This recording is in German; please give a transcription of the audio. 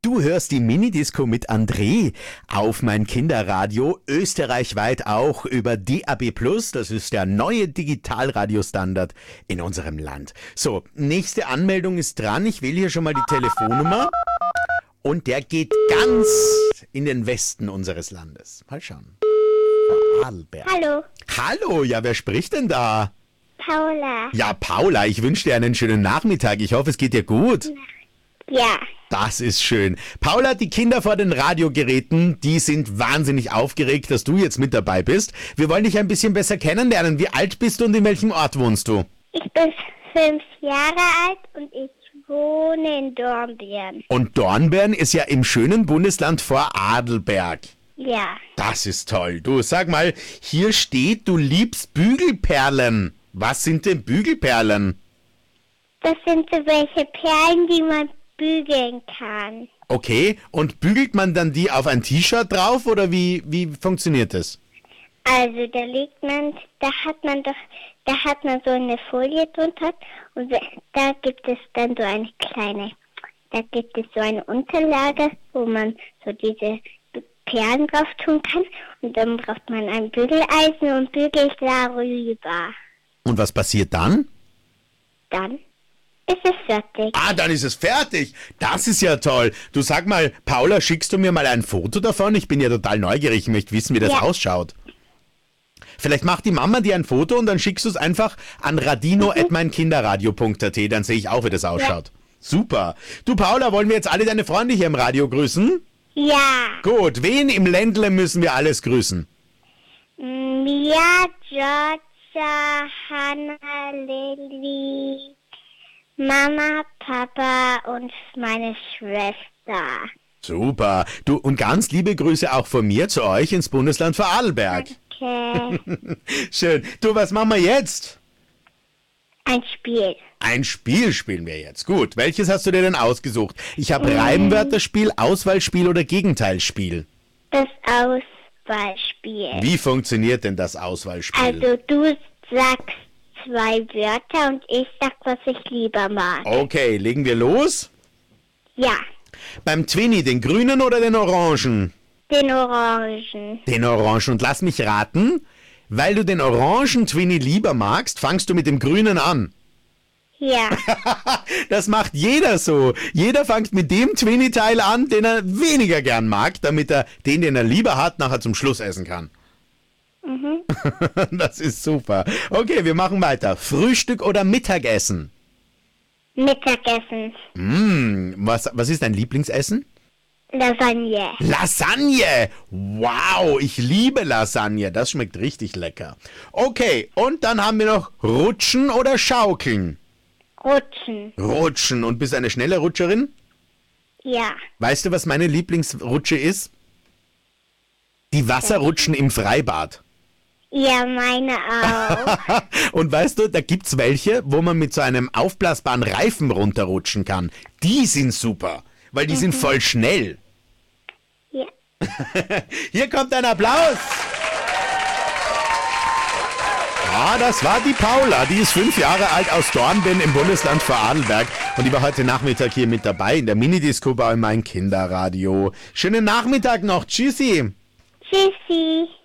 Du hörst die Minidisco mit André auf mein Kinderradio, österreichweit auch über DAB+. Das ist der neue Digitalradiostandard in unserem Land. So, nächste Anmeldung ist dran. Ich wähle hier schon mal die Telefonnummer. Und der geht ganz in den Westen unseres Landes. Mal schauen. Vorarlberg. Hallo, Hallo, ja, wer spricht denn da? Paula. Ja, Paula, ich wünsche dir einen schönen Nachmittag. Ich hoffe, es geht dir gut. Ja, Das ist schön. Paula, die Kinder vor den Radiogeräten, die sind wahnsinnig aufgeregt, dass du jetzt mit dabei bist. Wir wollen dich ein bisschen besser kennenlernen. Wie alt bist du und in welchem Ort wohnst du? ich bin 5 Jahre alt und ich wohne in Dornbirn. Und Dornbirn ist ja im schönen Bundesland Vorarlberg. Ja, Das ist toll. Du, sag mal, hier steht, du liebst Bügelperlen. Was sind denn Bügelperlen? das sind so welche Perlen, die man bügeln kann. Okay, und bügelt man dann die auf ein T-Shirt drauf oder wie funktioniert das? Also da hat man so eine Folie drunter und da gibt es dann da gibt es so eine Unterlage, wo man so diese Perlen drauf tun kann und dann braucht man ein Bügeleisen und bügelt darüber. Und was passiert dann? Dann ist es fertig. Ah, dann ist es fertig. Das ist ja toll. Du, sag mal, Paula, schickst du mir mal ein Foto davon? Ich bin ja total neugierig, ich möchte wissen, wie das Ja. ausschaut. Vielleicht macht die Mama dir ein Foto und dann schickst du es einfach an radino@meinkinderradio.at, dann sehe ich auch, wie das ausschaut. Super. Du, Paula, wollen wir jetzt alle deine Freunde hier im Radio grüßen? Ja, Gut, wen im Ländle müssen wir alles grüßen? Mia, Georgia, Hannah, Lilly, Mama, Papa und meine Schwester. Super. Du, und ganz liebe Grüße auch von mir zu euch ins Bundesland Vorarlberg. Okay. Schön. Du, was machen wir jetzt? Ein Spiel. Ein Spiel spielen wir jetzt. Gut, welches hast du dir denn ausgesucht? Ich habe Reimwörterspiel, Auswahlspiel oder Gegenteilsspiel. Das Auswahlspiel. Wie funktioniert denn das Auswahlspiel? Also du sagst 2 Wörter und ich sag, was ich lieber mag. Okay, legen wir los. Ja, Beim Twinny, den grünen oder den orangen? den Orangen. Den orangen. Und lass mich raten, weil du den orangen Twinny lieber magst, fangst du mit dem grünen an. Ja, Das macht jeder so. Jeder fängt mit dem Twinny-Teil an, den er weniger gern mag, damit er den er lieber hat, nachher zum Schluss essen kann. Das ist super. Okay, wir machen weiter. Frühstück oder Mittagessen? Mittagessen. Was ist dein Lieblingsessen? Lasagne. Lasagne! Wow, ich liebe Lasagne. Das schmeckt richtig lecker. Okay, und dann haben wir noch Rutschen oder Schaukeln? Rutschen. Rutschen. Und bist du eine schnelle Rutscherin? Ja. Weißt du, was meine Lieblingsrutsche ist? Die Wasserrutschen im Freibad. Ja, meine auch. Und weißt du, da gibt's welche, wo man mit so einem aufblasbaren Reifen runterrutschen kann. Die sind super, weil die sind voll schnell. Ja. Hier kommt ein Applaus. Ja, das war die Paula. Die ist 5 Jahre alt aus Dornbirn im Bundesland Vorarlberg. Und die war heute Nachmittag hier mit dabei in der Minidisco bei Mein Kinderradio. Schönen Nachmittag noch. Tschüssi. Tschüssi.